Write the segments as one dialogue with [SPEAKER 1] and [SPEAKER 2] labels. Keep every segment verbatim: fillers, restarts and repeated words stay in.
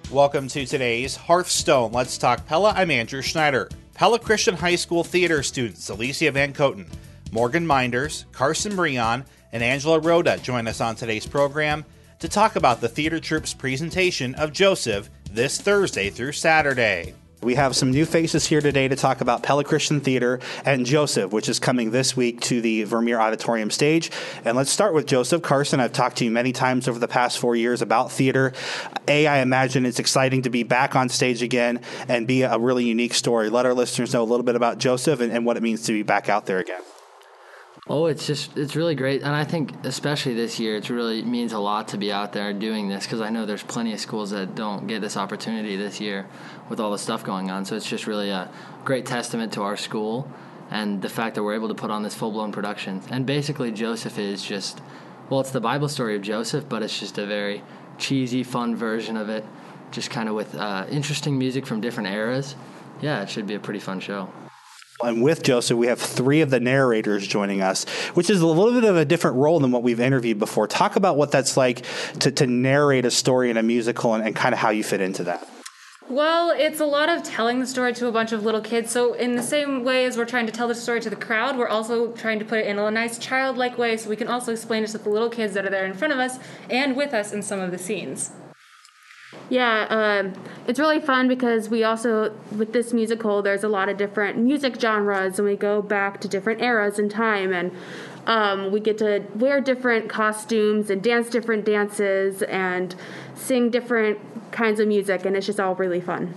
[SPEAKER 1] Welcome to today's Hearthstone Let's Talk Pella. I'm Andrew Schneider. Pella Christian High School theater students Alicia Van Coten, Morgan Minders, Carson Breon, and Angela Rhoda join us on today's program to talk about the theater troupe's presentation of Joseph this Thursday through Saturday.
[SPEAKER 2] We have some new faces here today to talk about Pella Christian Theater and Joseph, which is coming this week to the Vermeer Auditorium stage. And let's start with Joseph. Carson, I've talked to you many times over the past four years about theater. A, I imagine it's exciting to be back on stage again and be a really unique story. Let our listeners know a little bit about Joseph and, and what it means to be back out there again.
[SPEAKER 3] Oh, it's just, it's really great. And I think especially this year, it really means a lot to be out there doing this because I know there's plenty of schools that don't get this opportunity this year with all the stuff going on. So it's just really a great testament to our school and the fact that we're able to put on this full-blown production. And basically Joseph is just, well, it's the Bible story of Joseph, but it's just a very cheesy, fun version of it, just kind of with uh, interesting music from different eras. Yeah, it should be a pretty fun show.
[SPEAKER 2] And with Joseph, we have three of the narrators joining us, which is a little bit of a different role than what we've interviewed before. Talk about what that's like to, to narrate a story in a musical and, and kind of how you fit into that.
[SPEAKER 4] Well, it's a lot of telling the story to a bunch of little kids. So in the same way as we're trying to tell the story to the crowd, we're also trying to put it in a nice childlike way so we can also explain it to the little kids that are there in front of us and with us in some of the scenes.
[SPEAKER 5] Yeah, um, it's really fun because we also, with this musical, there's a lot of different music genres, and we go back to different eras in time, and um, we get to wear different costumes and dance different dances and sing different kinds of music, and it's just all really fun.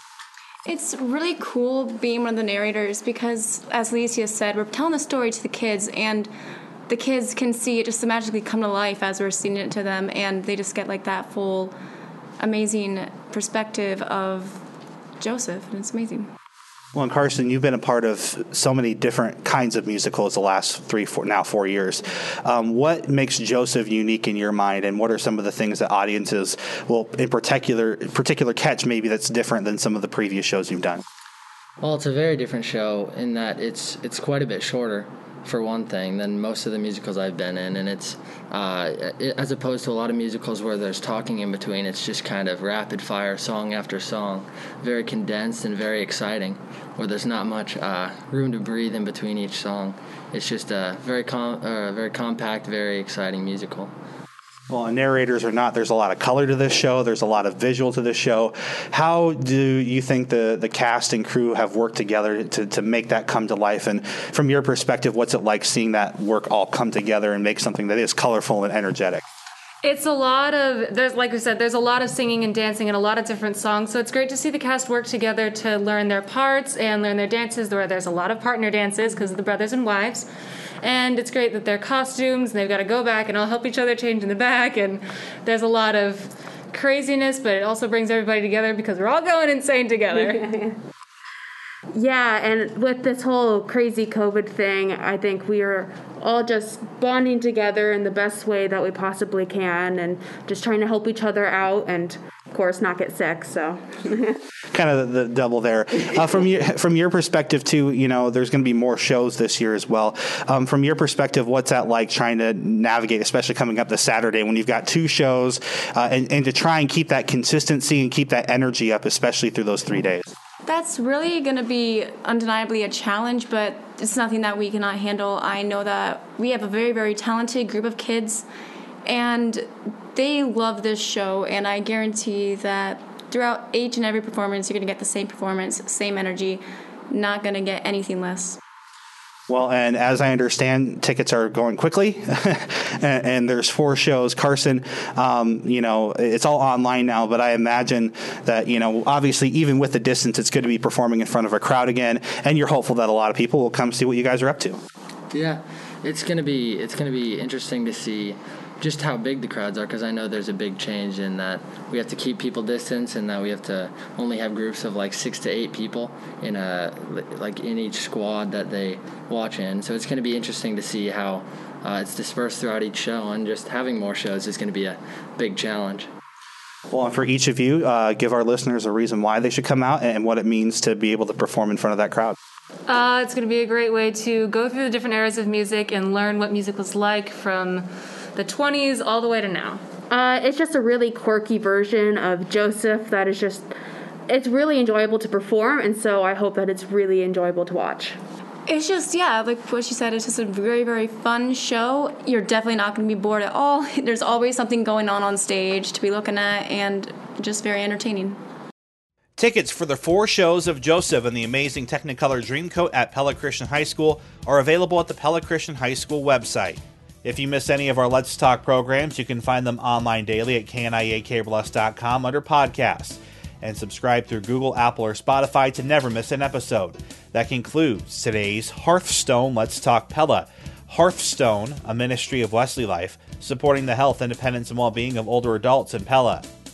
[SPEAKER 6] It's really cool being one of the narrators because, as Alicia said, we're telling the story to the kids, and the kids can see it just magically come to life as we're singing it to them, and they just get like that full amazing perspective of Joseph, and it's amazing.
[SPEAKER 2] Well, and Carson, you've been a part of so many different kinds of musicals the last three, four, now four years. Um, what makes Joseph unique in your mind, and what are some of the things that audiences will, in particular, particular catch maybe that's different than some of the previous shows you've done?
[SPEAKER 3] Well, it's a very different show in that it's it's quite a bit shorter, for one thing, than most of the musicals I've been in, and it's uh, it, as opposed to a lot of musicals where there's talking in between, it's just kind of rapid fire, song after song, very condensed and very exciting, where there's not much uh, room to breathe in between each song. It's just a very com- uh, very compact, very exciting musical.
[SPEAKER 2] Well, narrators or not, there's a lot of color to this show. There's a lot of visual to this show. How do you think the, the cast and crew have worked together to, to make that come to life? And from your perspective, what's it like seeing that work all come together and make something that is colorful and energetic?
[SPEAKER 4] It's a lot of, there's like we said, there's a lot of singing and dancing and a lot of different songs. So it's great to see the cast work together to learn their parts and learn their dances, where there's a lot of partner dances because of the brothers and wives. And it's great that their costumes, and they've got to go back and all help each other change in the back. And there's a lot of craziness, but it also brings everybody together because we're all going insane together.
[SPEAKER 5] Yeah, and with this whole crazy COVID thing, I think we are all just bonding together in the best way that we possibly can and just trying to help each other out and, of course, not get sick, so...
[SPEAKER 2] Kind of the, the double there. Uh, from your from your perspective, too, you know, there's going to be more shows this year as well. Um, from your perspective, what's that like trying to navigate, especially coming up this Saturday when you've got two shows, uh, and, and to try and keep that consistency and keep that energy up, especially through those three days?
[SPEAKER 6] That's really going to be undeniably a challenge, but it's nothing that we cannot handle. I know that we have a very, very talented group of kids, and they love this show, and I guarantee that throughout each and every performance, you're going to get the same performance, same energy, not going to get anything less.
[SPEAKER 2] Well, and as I understand, tickets are going quickly, and, and there's four shows. Carson, um, you know, it's all online now, but I imagine that, you know, obviously, even with the distance, it's good to be performing in front of a crowd again, and you're hopeful that a lot of people will come see what you guys are up to.
[SPEAKER 3] Yeah, it's gonna be it's gonna be interesting to see just how big the crowds are, because I know there's a big change in that we have to keep people distance and that we have to only have groups of like six to eight people in a like in each squad that they watch in. So it's going to be interesting to see how uh, it's dispersed throughout each show, and just having more shows is going to be a big challenge.
[SPEAKER 2] Well, and for each of you, uh, give our listeners a reason why they should come out and what it means to be able to perform in front of that crowd.
[SPEAKER 4] Uh, it's going to be a great way to go through the different eras of music and learn what music was like from the twenties all the way to now.
[SPEAKER 5] Uh, it's just a really quirky version of Joseph that is just, it's really enjoyable to perform, and so I hope that it's really enjoyable to watch.
[SPEAKER 6] It's just, yeah, like what she said, it's just a very, very fun show. You're definitely not going to be bored at all. There's always something going on on stage to be looking at, and just very entertaining.
[SPEAKER 1] Tickets for the four shows of Joseph and the amazing Technicolor Dreamcoat at Pella Christian High School are available at the Pella Christian High School website. If you miss any of our Let's Talk programs, you can find them online daily at K N I A Cable S dot com under podcasts. And subscribe through Google, Apple, or Spotify to never miss an episode. That concludes today's Hearthstone Let's Talk Pella. Hearthstone, a ministry of Wesley Life, supporting the health, independence, and well-being of older adults in Pella.